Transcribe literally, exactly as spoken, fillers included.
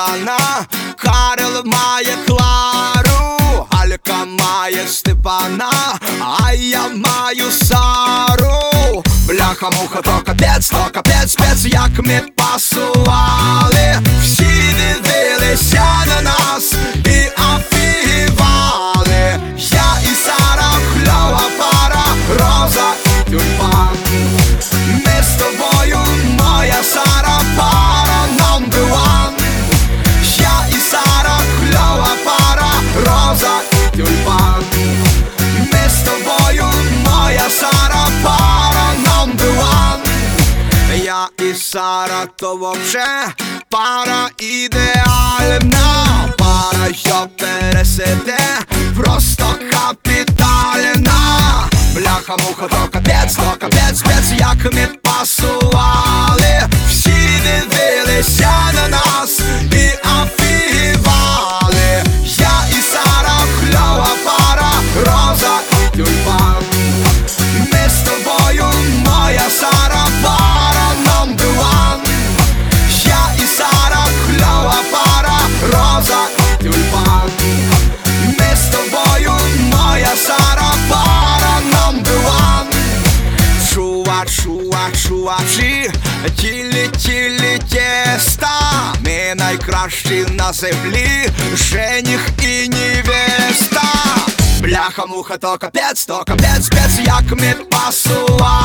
Івана, Карл має Клару, Алька має Степана, а я маю Сару. Бляха-муха, то капець, то капець, спец, як ми пасували. Всі дивилися на нас і офігівали. Я і Сара, кльова пара, роза і тюльпан. Ми з тобою, моя Сара, пара номер ван. Я і Сара, кльова пара, роза і тюльпан. Ми з тобою, моя Сара, пара номер ван. Я і Сара, то вообще пара ідеальна. Пара, що пересиде, просто капітальна. Бляха-муха, то капець, то капець, спец, як ми пасували. Всі дивилися на нас і офігівали. Я і Сара, кльова пара, роза і тюльпан. Ми з тобою, моя Сара, пара номер ван. Я і Сара, кльова пара, роза і тюльпан. Ми з тобою, моя Сара, пара номер ван. Чува, чува, чувачі, тілі, тілі, тіста. Ми найкращі на землі, жених і невеста. Бляха-муха, то капець, то капець, спец, як ми пасували.